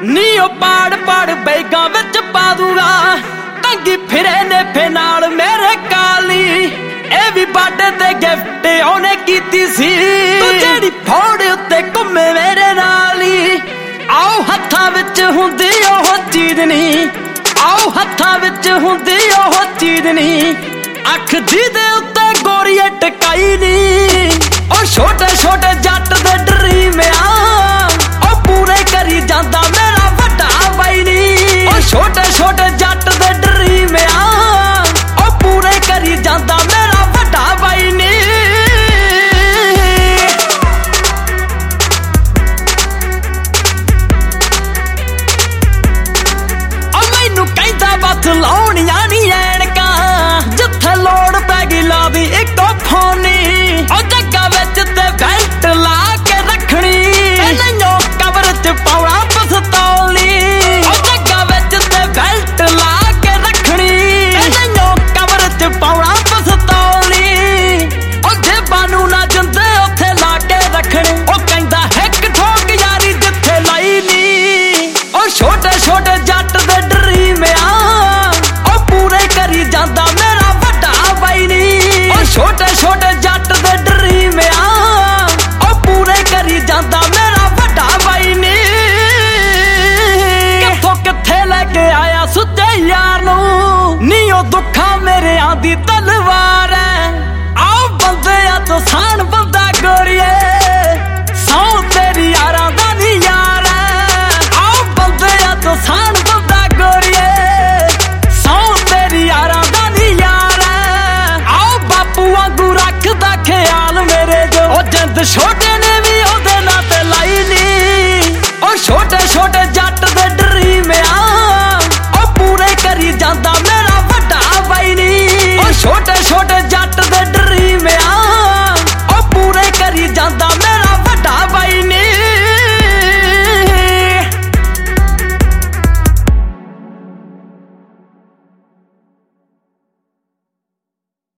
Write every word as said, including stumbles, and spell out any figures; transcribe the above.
ਨੀ ਉਹ ਪਾੜ ਪਾੜ ਬੈਗਾਂ ਵਿੱਚ ਪਾ ਦੂਗਾ ਟੰਗੀ ਫਿਰੇ ਨੇ ਫੇ ਨਾਲ ਮੇਰੇ ਕਾਲੀ ਇਹ ਵੀ ਬਾਡੇ ਤੇ ਗਿਫਟ ਉਹਨੇ ਕੀਤੀ ਸੀ ਤੂੰ ਜਿਹੜੀ ਫੋੜ ਉੱਤੇ ਘੁੰਮੇ ਮੇਰੇ ਨਾਲ ਹੀ ਆਓ ਹੱਥਾਂ ਵਿੱਚ ਹੁੰਦੀ ਉਹ ਚੀਜ਼ ਨੀ ਆਓ ਹੱਥਾਂ ਵਿੱਚ ਹੁੰਦੀ ਉਹ ਚੀਜ਼ ਨੀ ਅੱਖ ਜਿਹਦੇ ਉੱਤੇ ਗੋਰੀਏ ਟਕਾਈ ਨੀ ਉਹ ਛੋਟੇ ਛੋਟੇ ਜੱਟ ਦੇ ਡਰੀ